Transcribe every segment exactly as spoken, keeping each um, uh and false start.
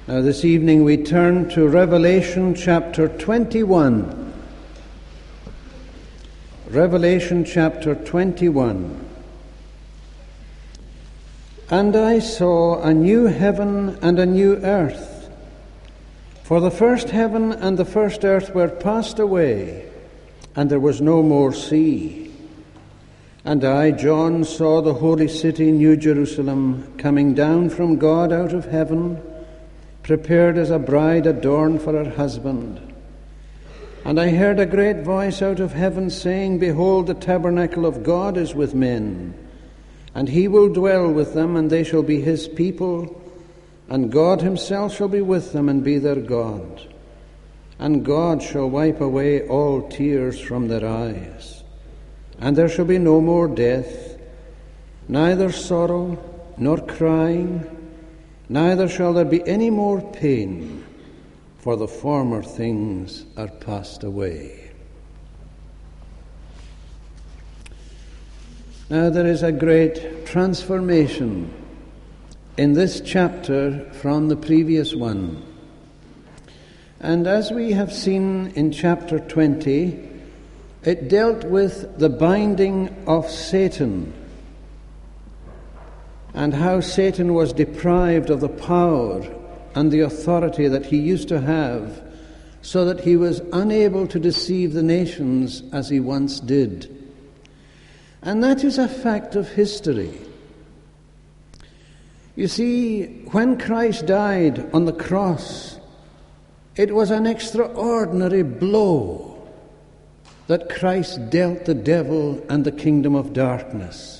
Now this evening we turn to Revelation chapter twenty-one. Revelation chapter twenty-one. And I saw a new heaven and a new earth, for the first heaven and the first earth were passed away, and there was no more sea. And I, John, saw the holy city, New Jerusalem, coming down from God out of heaven, prepared as a bride adorned for her husband. And I heard a great voice out of heaven saying, Behold, the tabernacle of God is with men, and he will dwell with them, and they shall be his people, and God himself shall be with them and be their God. And God shall wipe away all tears from their eyes. And there shall be no more death, neither sorrow nor crying, neither shall there be any more pain, for the former things are passed away. Now there is a great transformation in this chapter from the previous one. And as we have seen in chapter twenty, it dealt with the binding of Satan, and how Satan was deprived of the power and the authority that he used to have, so that he was unable to deceive the nations as he once did. And that is a fact of history. You see, when Christ died on the cross, it was an extraordinary blow that Christ dealt the devil and the kingdom of darkness.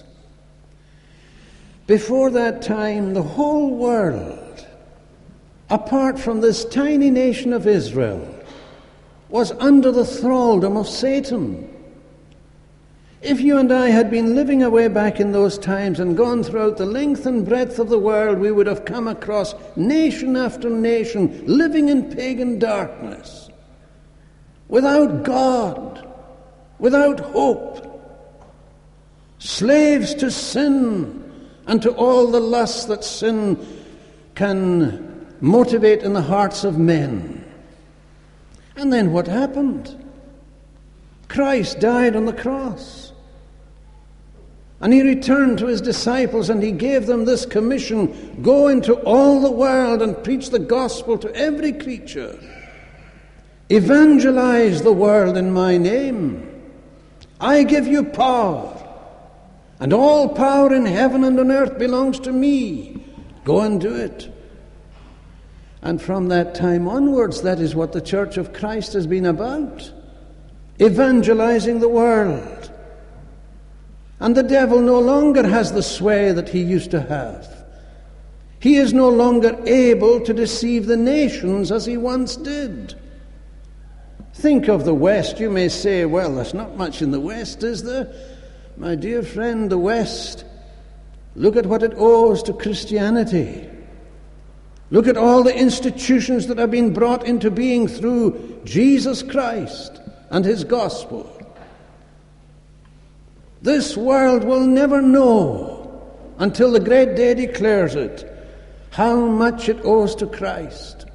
Before that time, the whole world, apart from this tiny nation of Israel, was under the thraldom of Satan. If you and I had been living away back in those times and gone throughout the length and breadth of the world, we would have come across nation after nation living in pagan darkness, without God, without hope, slaves to sin and to all the lusts that sin can motivate in the hearts of men. And then what happened? Christ died on the cross. And he returned to his disciples and he gave them this commission: go into all the world and preach the gospel to every creature. Evangelize the world in my name. I give you power. And all power in heaven and on earth belongs to me. Go and do it. And from that time onwards, that is what the Church of Christ has been about. Evangelizing the world. And the devil no longer has the sway that he used to have. He is no longer able to deceive the nations as he once did. Think of the West. You may say, well, there's not much in the West, is there? My dear friend, the West, look at what it owes to Christianity. Look at all the institutions that have been brought into being through Jesus Christ and his gospel. This world will never know, until the great day declares it, how much it owes to Christ.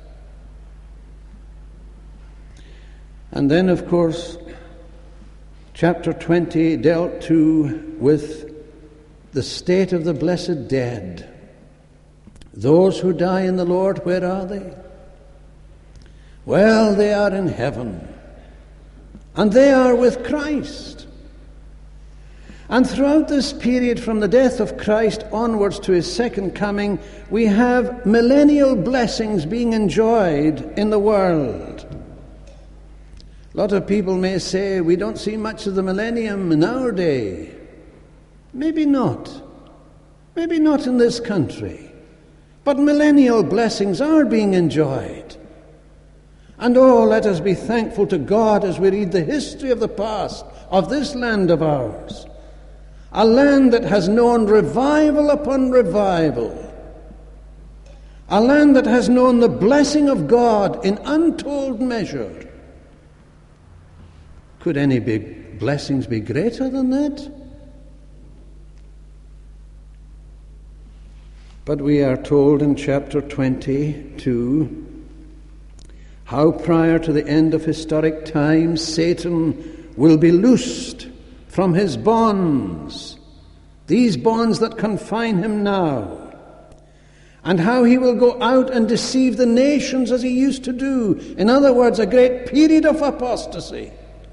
And then, of course, chapter twenty dealt too with the state of the blessed dead. Those who die in the Lord, where are they? Well, they are in heaven, and they are with Christ. And throughout this period, from the death of Christ onwards to his second coming, we have millennial blessings being enjoyed in the world. A lot of people may say, we don't see much of the millennium in our day. Maybe not. Maybe not in this country. But millennial blessings are being enjoyed. And oh, let us be thankful to God as we read the history of the past of this land of ours. A land that has known revival upon revival. A land that has known the blessing of God in untold measure. Could any big blessings be greater than that? But we are told in chapter twenty-two how prior to the end of historic time Satan will be loosed from his bonds, these bonds that confine him now, and how he will go out and deceive the nations as he used to do. In other words, a great period of apostasy.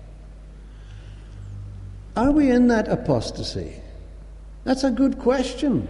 Are we in that apostasy? That's a good question.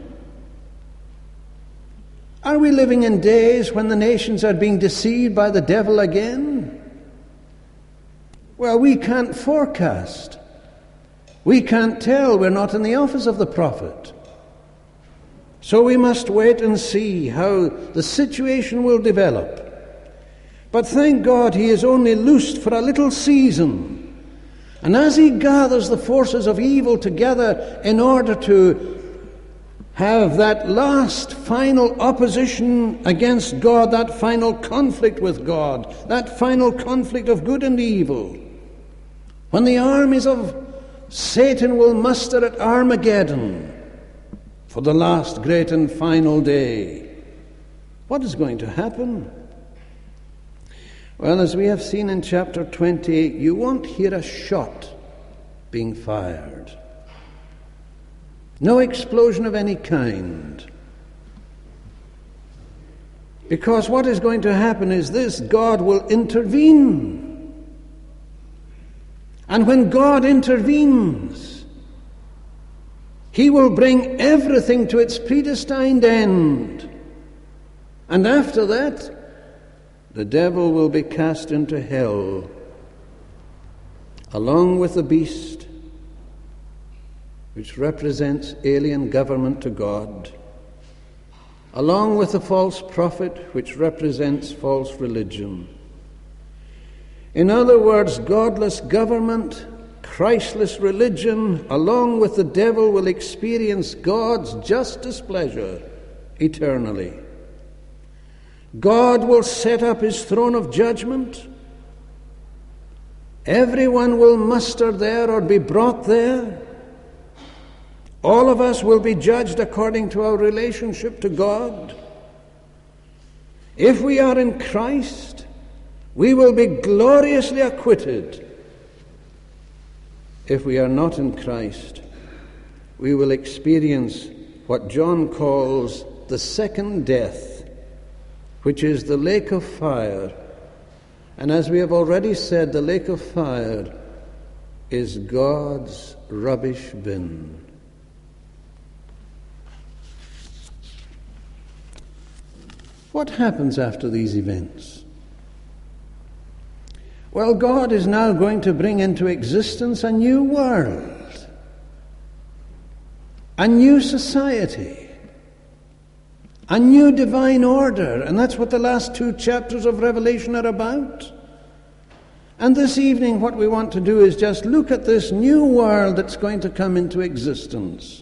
Are we living in days when the nations are being deceived by the devil again? Well, we can't forecast. We can't tell. We're not in the office of the prophet. So we must wait and see how the situation will develop. But thank God he is only loosed for a little season. And as he gathers the forces of evil together in order to have that last final opposition against God, that final conflict with God, that final conflict of good and evil, when the armies of Satan will muster at Armageddon for the last great and final day, what is going to happen? Well, as we have seen in chapter twenty, you won't hear a shot being fired. No explosion of any kind. Because what is going to happen is this: God will intervene. And when God intervenes, he will bring everything to its predestined end. And after that, the devil will be cast into hell, along with the beast, which represents alien government to God, along with the false prophet, which represents false religion. In other words, godless government, Christless religion, along with the devil, will experience God's just displeasure eternally. God will set up his throne of judgment. Everyone will muster there or be brought there. All of us will be judged according to our relationship to God. If we are in Christ, we will be gloriously acquitted. If we are not in Christ, we will experience what John calls the second death, which is the lake of fire. And as we have already said, the lake of fire is God's rubbish bin. What happens after these events? Well, God is now going to bring into existence a new world, a new society, a new divine order, and that's what the last two chapters of Revelation are about. And this evening what we want to do is just look at this new world that's going to come into existence.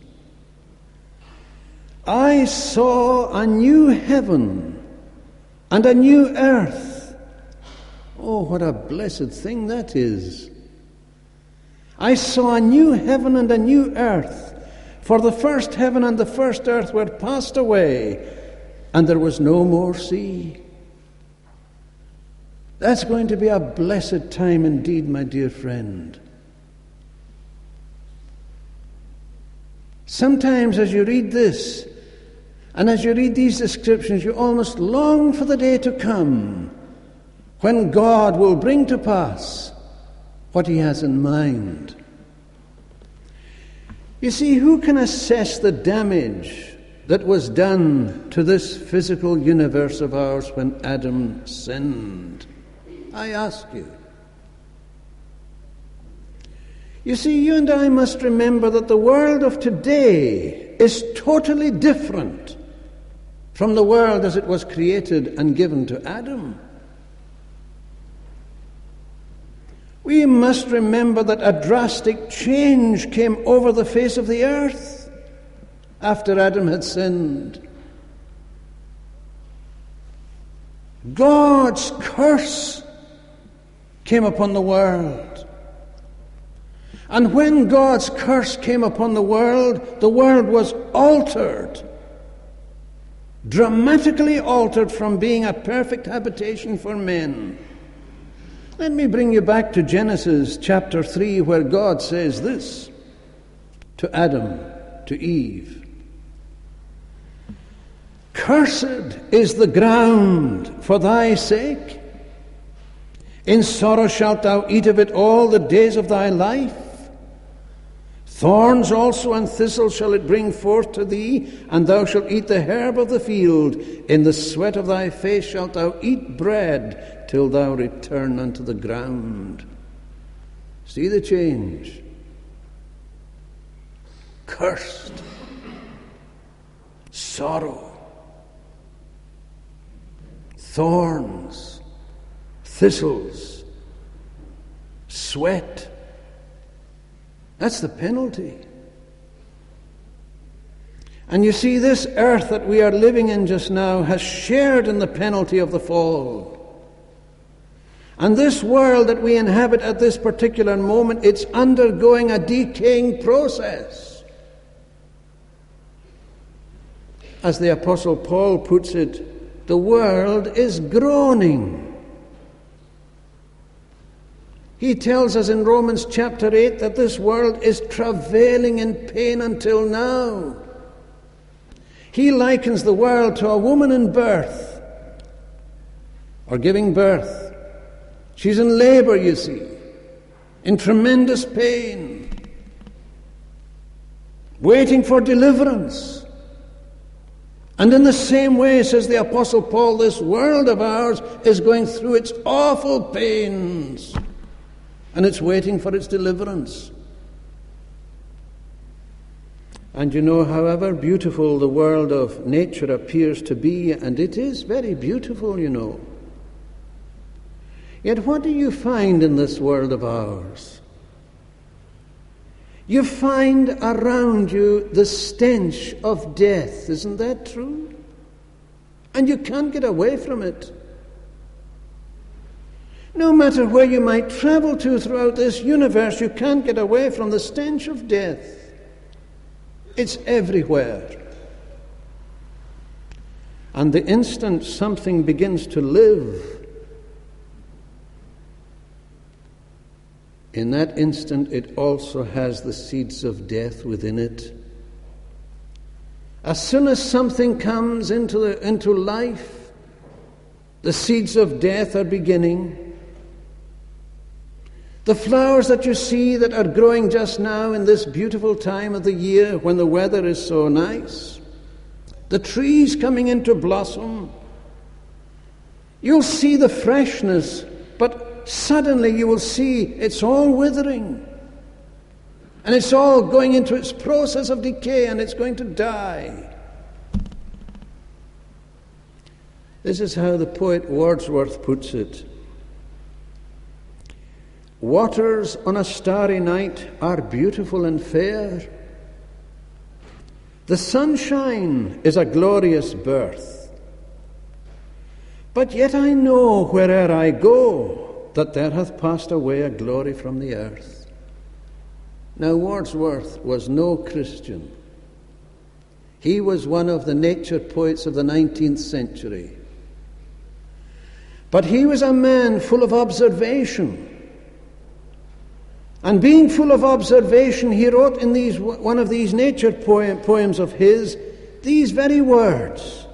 I saw a new heaven and a new earth. Oh, what a blessed thing that is. I saw a new heaven and a new earth, for the first heaven and the first earth were passed away, and there was no more sea. That's going to be a blessed time indeed, my dear friend. Sometimes as you read this, and as you read these descriptions, you almost long for the day to come when God will bring to pass what he has in mind. You see, who can assess the damage that was done to this physical universe of ours when Adam sinned? I ask you. You see, you and I must remember that the world of today is totally different from the world as it was created and given to Adam. We must remember that a drastic change came over the face of the earth after Adam had sinned. God's curse came upon the world. And when God's curse came upon the world, the world was altered. dramatically altered from being a perfect habitation for men. Let me bring you back to Genesis chapter three, where God says this to Adam, to Eve. Cursed is the ground for thy sake. In sorrow shalt thou eat of it all the days of thy life. Thorns also and thistles shall it bring forth to thee, and thou shalt eat the herb of the field. In the sweat of thy face shalt thou eat bread, till thou return unto the ground. See the change. Cursed. Sorrow. Thorns. Thistles. Sweat. That's the penalty. And you see, this earth that we are living in just now has shared in the penalty of the fall. And this world that we inhabit at this particular moment, it's undergoing a decaying process. As the Apostle Paul puts it, the world is groaning. He tells us in Romans chapter eight that this world is travailing in pain until now. He likens the world to a woman in birth, or giving birth. She's in labor, you see, in tremendous pain, waiting for deliverance. And in the same way, says the Apostle Paul, this world of ours is going through its awful pains. And it's waiting for its deliverance. And you know, however beautiful the world of nature appears to be, and it is very beautiful, you know, yet what do you find in this world of ours? You find around you the stench of death. Isn't that true? And you can't get away from it. No matter where you might travel to throughout this universe, you can't get away from the stench of death. It's everywhere. And the instant something begins to live, in that instant it also has the seeds of death within it. As soon as something comes into, the, into life, the seeds of death are beginning. The flowers that you see that are growing just now in this beautiful time of the year when the weather is so nice, the trees coming into blossom, you'll see the freshness, but suddenly you will see it's all withering. And it's all going into its process of decay, and it's going to die. This is how the poet Wordsworth puts it. Waters on a starry night are beautiful and fair. The sunshine is a glorious birth. But yet I know where'er I go that there hath passed away a glory from the earth. Now Wordsworth was no Christian. He was one of the nature poets of the nineteenth century. But he was a man full of observation. And being full of observation, he wrote in these one of these nature poem, poems of his these very words.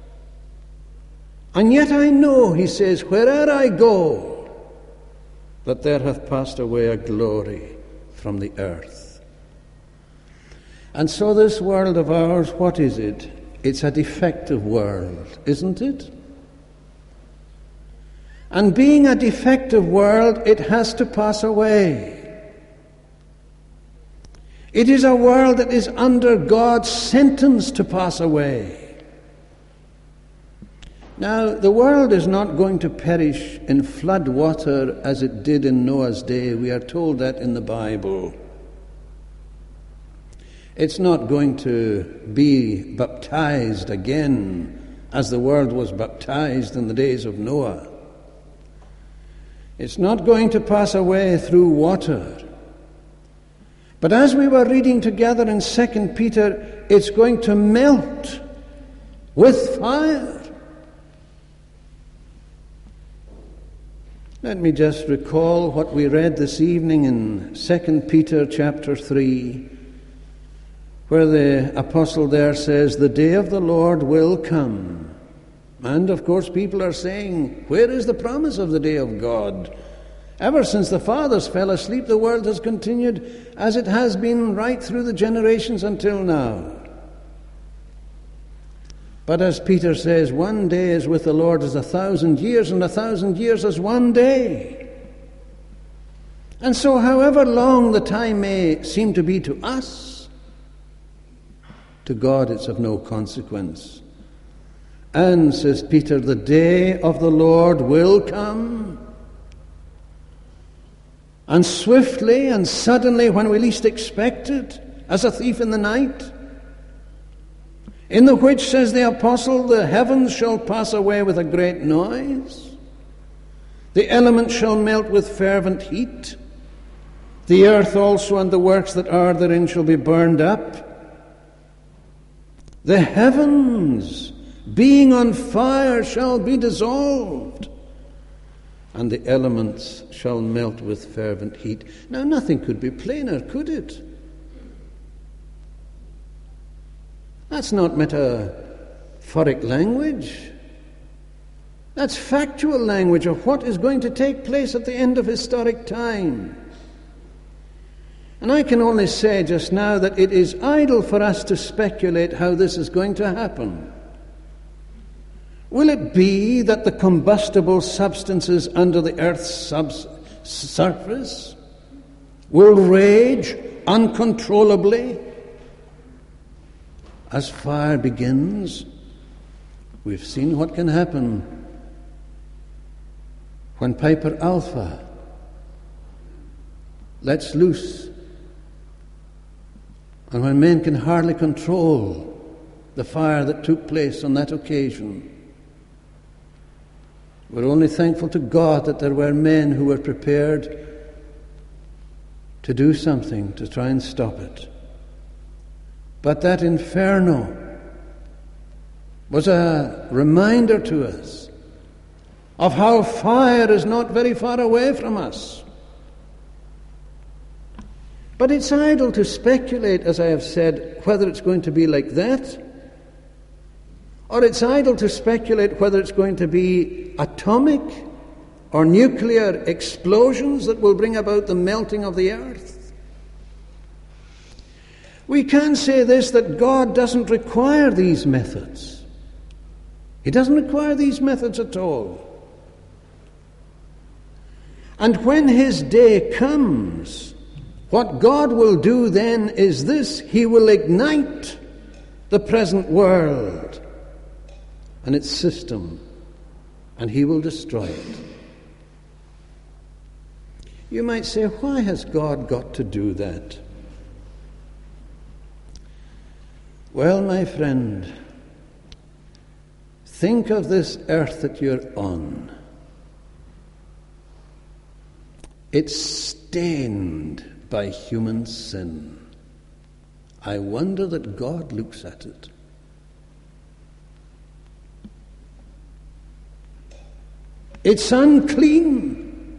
And yet I know, he says, where'er I go, that there hath passed away a glory from the earth. And so this world of ours, what is it? It's a defective world, isn't it? And being a defective world, it has to pass away. It is a world that is under God's sentence to pass away. Now, the world is not going to perish in flood water as it did in Noah's day. We are told that in the Bible. It's not going to be baptized again as the world was baptized in the days of Noah. It's not going to pass away through water. But as we were reading together in Second Peter, it's going to melt with fire. Let me just recall what we read this evening in Second Peter chapter three, where the apostle there says, the day of the Lord will come. And of course people are saying, where is the promise of the day of God? Ever since the fathers fell asleep, the world has continued as it has been right through the generations until now. But as Peter says, one day is with the Lord as a thousand years, and a thousand years as one day. And so however long the time may seem to be to us, to God it's of no consequence. And, says Peter, the day of the Lord will come. And swiftly and suddenly, when we least expect it, as a thief in the night. In the which, says the apostle, the heavens shall pass away with a great noise. The elements shall melt with fervent heat. The earth also and the works that are therein shall be burned up. The heavens, being on fire, shall be dissolved, and the elements shall melt with fervent heat. Now, nothing could be plainer, could it? That's not metaphoric language. That's factual language of what is going to take place at the end of historic time. And I can only say just now that it is idle for us to speculate how this is going to happen. Will it be that the combustible substances under the earth's subs- surface will rage uncontrollably as fire begins? We've seen what can happen when Piper Alpha lets loose, and when men can hardly control the fire that took place on that occasion. We're only thankful to God that there were men who were prepared to do something to try and stop it. But that inferno was a reminder to us of how fire is not very far away from us. But it's idle to speculate, as I have said, whether it's going to be like that, or it's idle to speculate whether it's going to be atomic or nuclear explosions that will bring about the melting of the earth. We can say this, that God doesn't require these methods. He doesn't require these methods at all. And when his day comes, what God will do then is this: he will ignite the present world and its system, and he will destroy it. You might say, why has God got to do that? Well, my friend, think of this earth that you're on. It's stained by human sin. I wonder that God looks at it. It's unclean.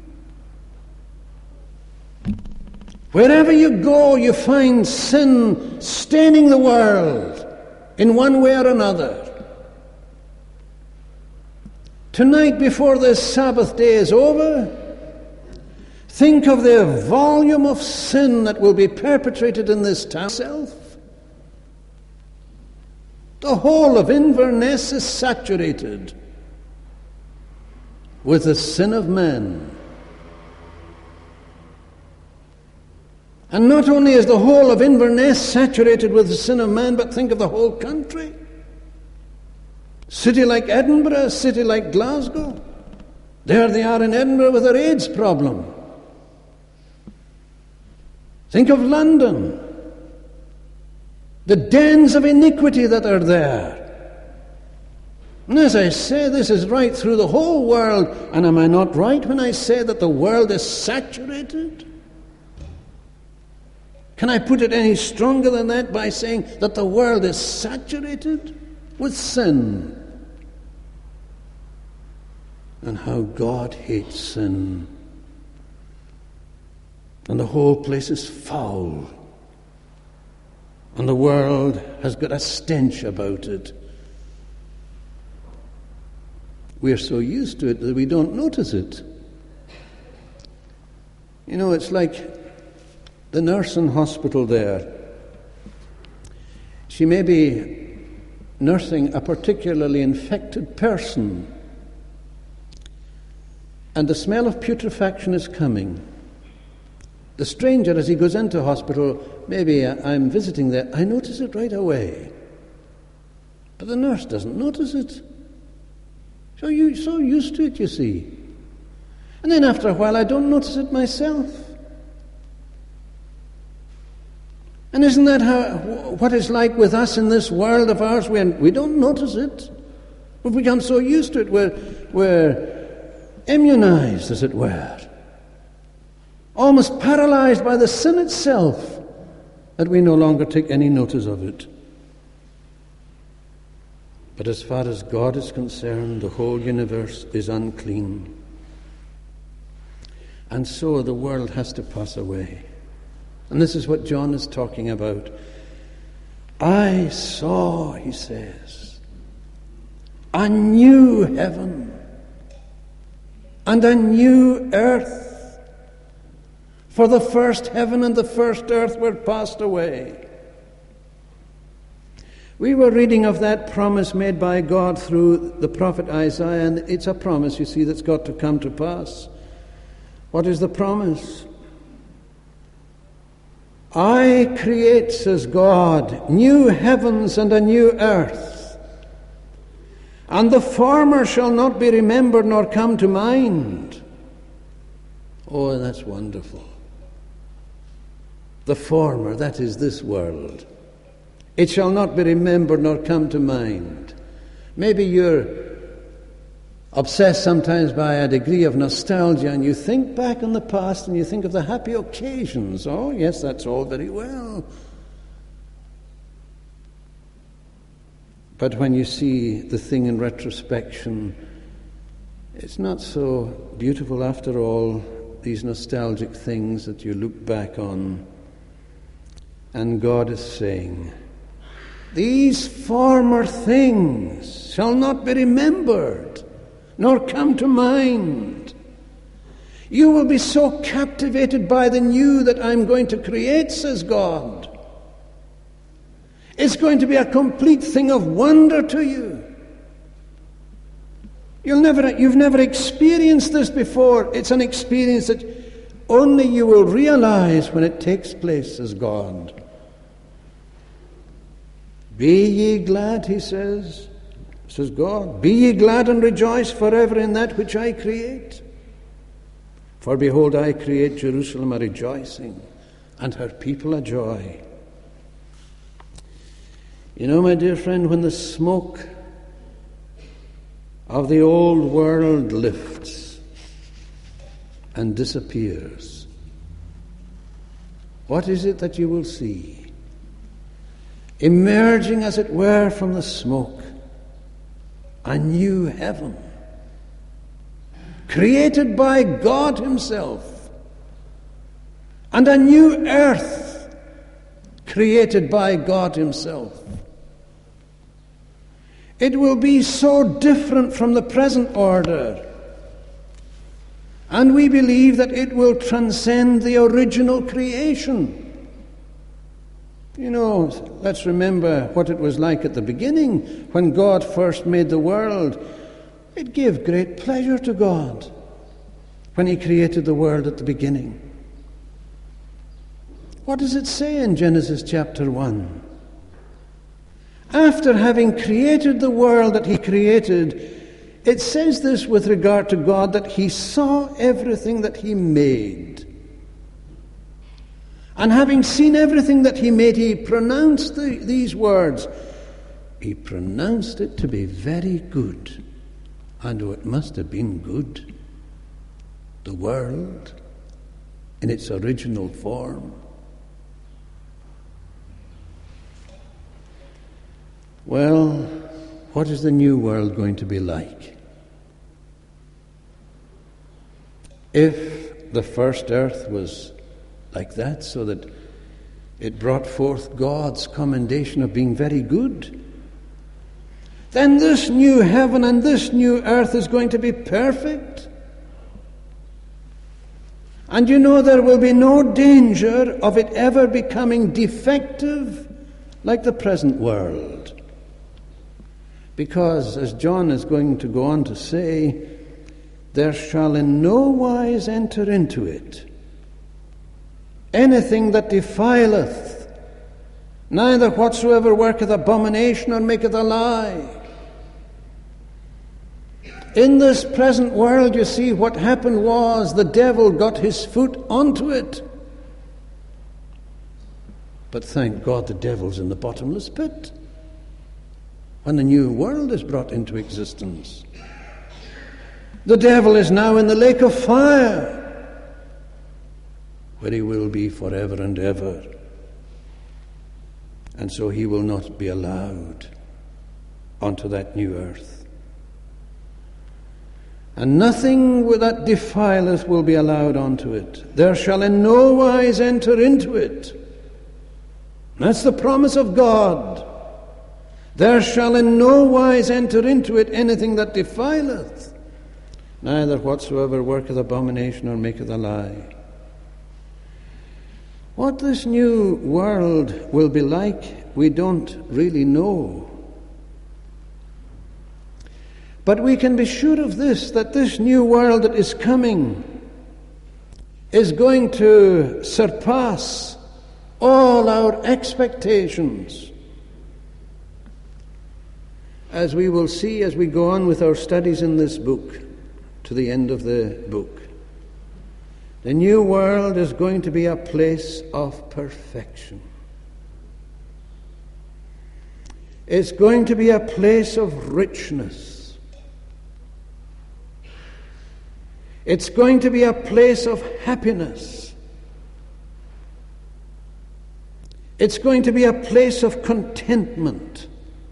Wherever you go, you find sin staining the world in one way or another. Tonight, before this Sabbath day is over, think of the volume of sin that will be perpetrated in this town itself. The whole of Inverness is saturated with the sin of man. And not only is the whole of Inverness saturated with the sin of man, but think of the whole country. City like Edinburgh, a city like Glasgow. There they are in Edinburgh with their AIDS problem. Think of London, the dens of iniquity that are there. And as I say, this is right through the whole world. And am I not right when I say that the world is saturated? Can I put it any stronger than that by saying that the world is saturated with sin, and how God hates sin. And the whole place is foul. And the world has got a stench about it. We're so used to it that we don't notice it. You know, it's like the nurse in hospital there. She may be nursing a particularly infected person, and the smell of putrefaction is coming. The stranger, as he goes into hospital, maybe I'm visiting there, I notice it right away. But the nurse doesn't notice it. So you're so used to it, you see. And then after a while, I don't notice it myself. And isn't that how what it's like with us in this world of ours? When we don't notice it. We've become so used to it, we're, we're immunized, as it were. Almost paralyzed by the sin itself, that we no longer take any notice of it. But as far as God is concerned, the whole universe is unclean. And so the world has to pass away. And this is what John is talking about. I saw, he says, a new heaven and a new earth. For the first heaven and the first earth were passed away. We were reading of that promise made by God through the prophet Isaiah, and it's a promise, you see, that's got to come to pass. What is the promise? I create, says God, new heavens and a new earth, and the former shall not be remembered nor come to mind. Oh, that's wonderful. The former, that is this world. It shall not be remembered nor come to mind. Maybe you're obsessed sometimes by a degree of nostalgia, and you think back in the past and you think of the happy occasions. Oh, yes, that's all very well. But when you see the thing in retrospection, it's not so beautiful after all, these nostalgic things that you look back on. And God is saying, these former things shall not be remembered, nor come to mind. You will be so captivated by the new that I'm going to create, says God. It's going to be a complete thing of wonder to you. You'll never, you've never experienced this before. It's an experience that only you will realize when it takes place, says God. Be ye glad, he says, says God. Be ye glad and rejoice forever in that which I create. For behold, I create Jerusalem a rejoicing, and her people a joy. You know, my dear friend, when the smoke of the old world lifts and disappears, what is it that you will see? Emerging, as it were, from the smoke, a new heaven, created by God himself, and a new earth, created by God himself. It will be so different from the present order, and we believe that it will transcend the original creation. You know, let's remember what it was like at the beginning when God first made the world. It gave great pleasure to God when he created the world at the beginning. What does it say in Genesis chapter one? After having created the world that he created, it says this with regard to God, that he saw everything that he made. And having seen everything that he made, he pronounced the, these words. He pronounced it to be very good. And oh, it must have been good. The world, in its original form. Well, what is the new world going to be like? If the first earth was like that, so that it brought forth God's commendation of being very good, then this new heaven and this new earth is going to be perfect. And you know there will be no danger of it ever becoming defective like the present world. Because, as John is going to go on to say, there shall in no wise enter into it anything that defileth, neither whatsoever worketh abomination or maketh a lie. In this present world, you see, what happened was the devil got his foot onto it. But thank God the devil's in the bottomless pit when the new world is brought into existence. The devil is now in the lake of fire, where he will be forever and ever. And so he will not be allowed onto that new earth. And nothing that defileth will be allowed onto it. There shall in no wise enter into it. That's the promise of God. There shall in no wise enter into it anything that defileth, neither whatsoever worketh abomination or maketh a lie. What this new world will be like, we don't really know. But we can be sure of this, that this new world that is coming is going to surpass all our expectations. As we will see as we go on with our studies in this book, to the end of the book, the new world is going to be a place of perfection. It's going to be a place of richness. It's going to be a place of happiness. It's going to be a place of contentment.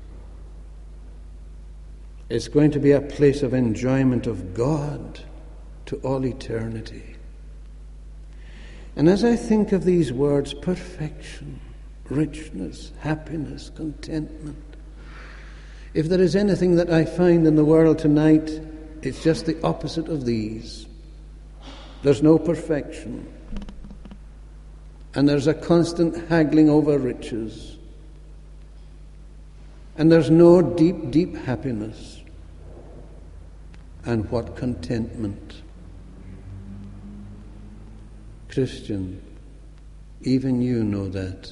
It's going to be a place of enjoyment of God to all eternity. And as I think of these words, perfection, richness, happiness, contentment, if there is anything that I find in the world tonight, it's just the opposite of these. There's no perfection. And there's a constant haggling over riches. And there's no deep, deep happiness. And what contentment. Christian, even you know that.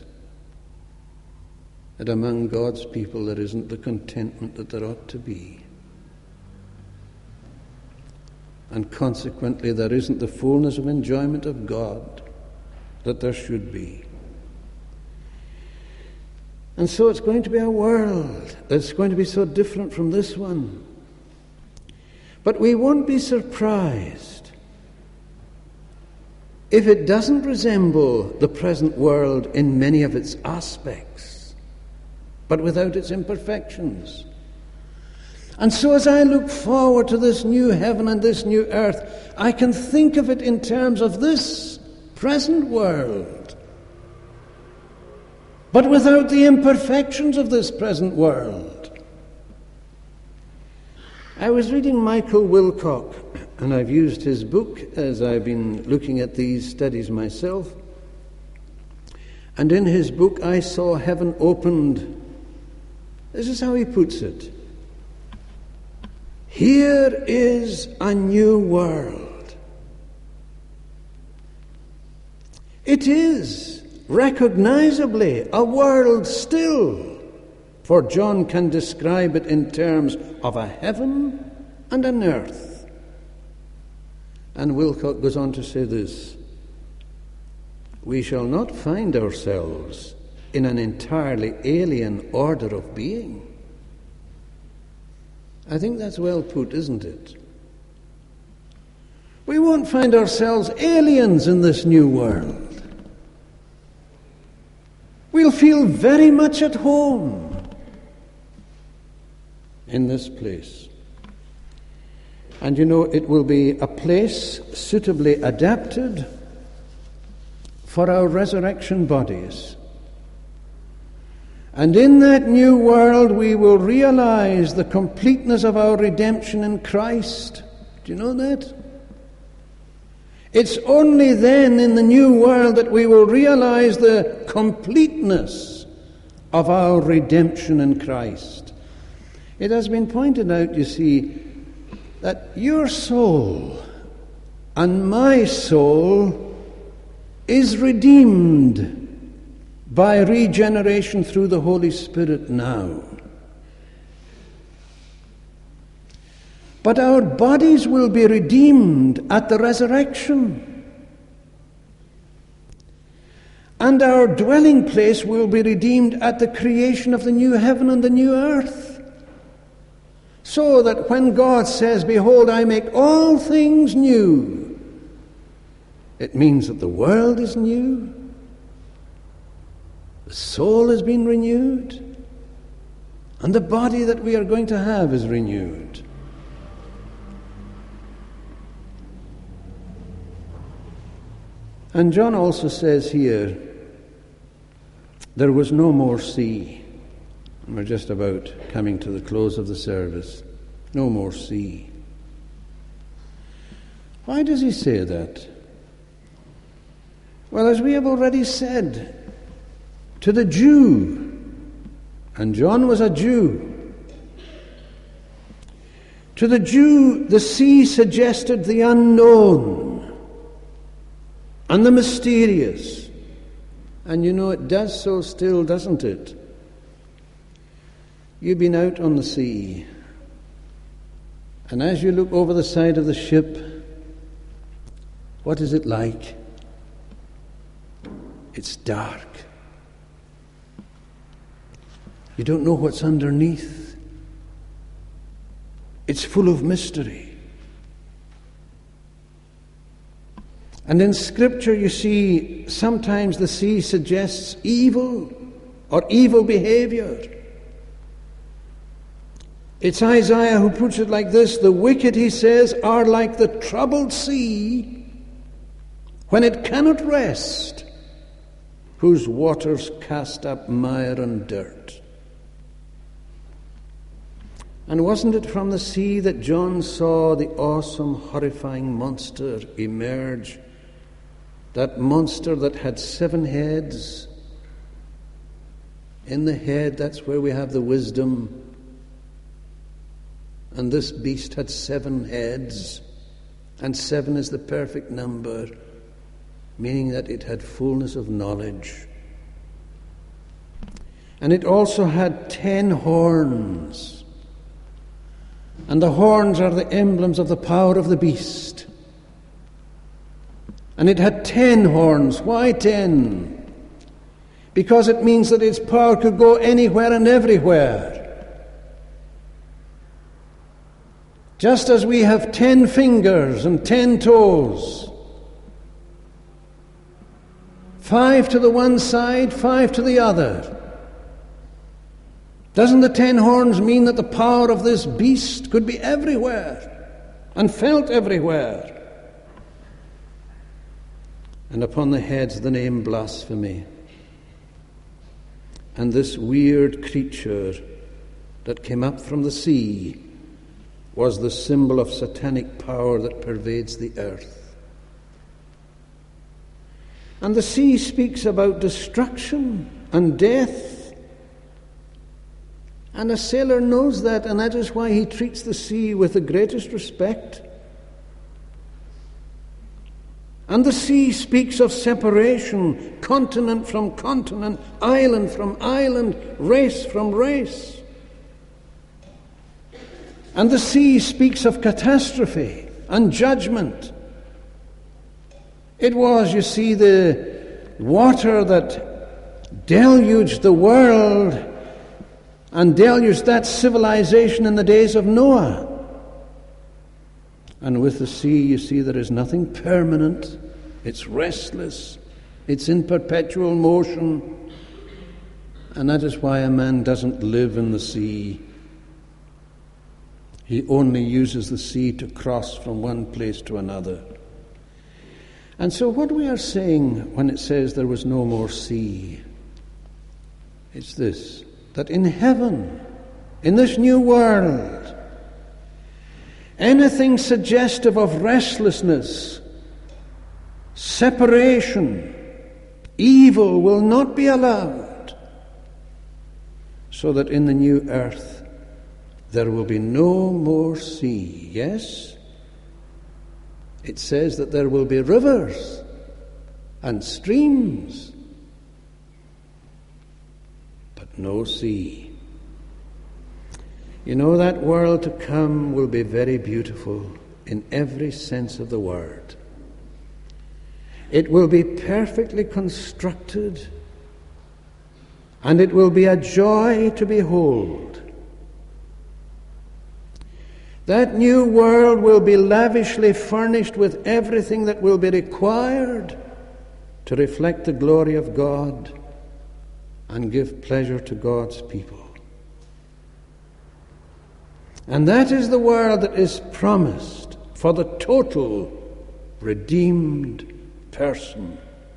That among God's people there isn't the contentment that there ought to be. And consequently, there isn't the fullness of enjoyment of God that there should be. And so it's going to be a world that's going to be so different from this one. But we won't be surprised if it doesn't resemble the present world in many of its aspects, but without its imperfections. And so as I look forward to this new heaven and this new earth, I can think of it in terms of this present world, but without the imperfections of this present world. I was reading Michael Wilcock, and I've used his book as I've been looking at these studies myself. And in his book, I Saw Heaven Opened. This is how he puts it. Here is a new world. It is recognizably a world still, for John can describe it in terms of a heaven and an earth. And Wilcock goes on to say this: we shall not find ourselves in an entirely alien order of being. I think that's well put, isn't it? We won't find ourselves aliens in this new world. We'll feel very much at home. in this place. And you know, it will be a place suitably adapted for our resurrection bodies. And in that new world we will realize the completeness of our redemption in Christ. Do you know that? It's only then in the new world that we will realize the completeness of our redemption in Christ. It has been pointed out, you see, that your soul and my soul is redeemed by regeneration through the Holy Spirit now. But our bodies will be redeemed at the resurrection. And our dwelling place will be redeemed at the creation of the new heaven and the new earth. So that when God says, "Behold, I make all things new," it means that the world is new, the soul has been renewed, and the body that we are going to have is renewed. And John also says here, there was no more sea. And we're just about coming to the close of the service. No more sea. Why does he say that? Well, as we have already said, to the Jew, and John was a Jew, to the Jew, the sea suggested the unknown and the mysterious. And you know, it does so still, doesn't it? You've been out on the sea, and as you look over the side of the ship, what is it like? It's dark. You don't know what's underneath. It's full of mystery. And in Scripture, you see, sometimes the sea suggests evil or evil behavior. It's Isaiah who puts it like this: the wicked, he says, are like the troubled sea when it cannot rest, whose waters cast up mire and dirt. And wasn't it from the sea that John saw the awesome, horrifying monster emerge? That monster that had seven heads. In the head, that's where we have the wisdom. And this beast had seven heads. And seven is the perfect number, meaning that it had fullness of knowledge. And it also had ten horns. And the horns are the emblems of the power of the beast. And it had ten horns. Why ten? Because it means that its power could go anywhere and everywhere. Just as we have ten fingers and ten toes. Five to the one side, five to the other. Doesn't the ten horns mean that the power of this beast could be everywhere and felt everywhere? And upon the heads the name blasphemy. And this weird creature that came up from the sea was the symbol of satanic power that pervades the earth. And the sea speaks about destruction and death. And a sailor knows that, and that is why he treats the sea with the greatest respect. And the sea speaks of separation, continent from continent, island from island, race from race. And the sea speaks of catastrophe and judgment. It was, you see, the water that deluged the world and deluged that civilization in the days of Noah. And with the sea, you see, there is nothing permanent. It's restless. It's in perpetual motion. And that is why a man doesn't live in the sea. He only uses the sea to cross from one place to another. And so what we are saying when it says there was no more sea, it's this, that in heaven, in this new world, anything suggestive of restlessness, separation, evil will not be allowed, so that in the new earth there will be no more sea. Yes, it says that there will be rivers and streams, but no sea. You know, that world to come will be very beautiful in every sense of the word. It will be perfectly constructed, and it will be a joy to behold. That new world will be lavishly furnished with everything that will be required to reflect the glory of God and give pleasure to God's people. And that is the world that is promised for the total redeemed person.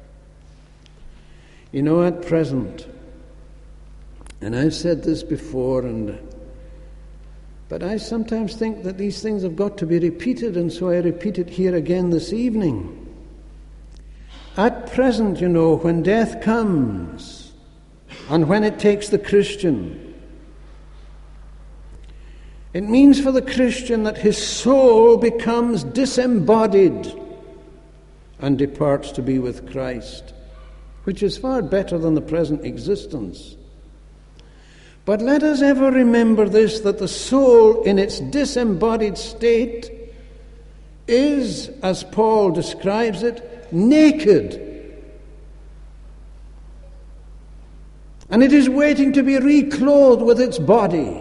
You know, at present, and I've said this before, and but I sometimes think that these things have got to be repeated, and so I repeat it here again this evening. At present, you know, when death comes, and when it takes the Christian, it means for the Christian that his soul becomes disembodied and departs to be with Christ, which is far better than the present existence. But let us ever remember this, that the soul in its disembodied state is, as Paul describes it, naked. And it is waiting to be reclothed with its body.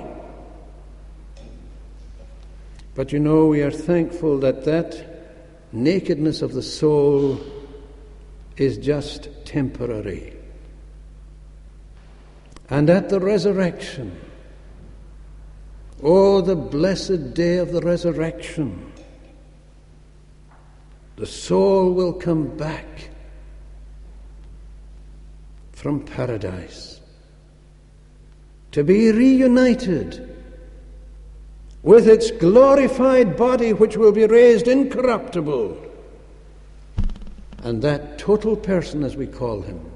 But you know, we are thankful that that nakedness of the soul is just temporary. And at the resurrection, oh, the blessed day of the resurrection, the soul will come back from paradise to be reunited with its glorified body, which will be raised incorruptible. And that total person, as we call him,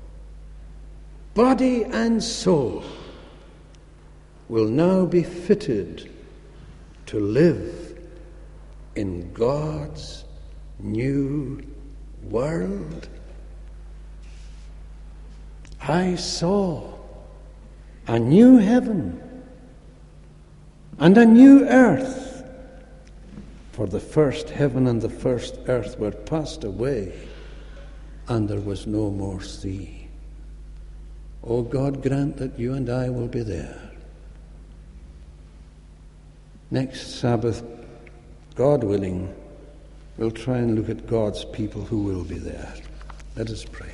body and soul, will now be fitted to live in God's new world. I saw a new heaven and a new earth, for the first heaven and the first earth were passed away, and there was no more sea. Oh, God, grant that you and I will be there. Next Sabbath, God willing, we'll try and look at God's people who will be there. Let us pray.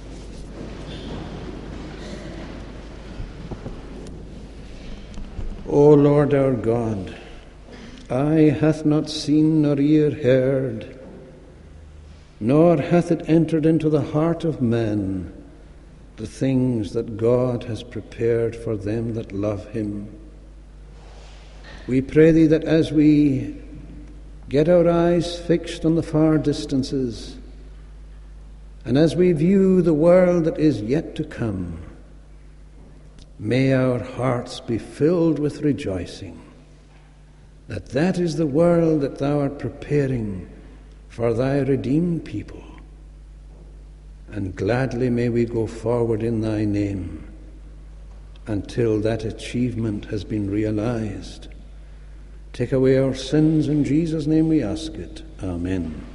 O Lord our God, eye hath not seen nor ear heard, nor hath it entered into the heart of man the things that God has prepared for them that love him. We pray thee that as we get our eyes fixed on the far distances, and as we view the world that is yet to come, may our hearts be filled with rejoicing that that is the world that thou art preparing for thy redeemed people. And gladly may we go forward in thy name until that achievement has been realized. Take away our sins, in Jesus' name we ask it. Amen.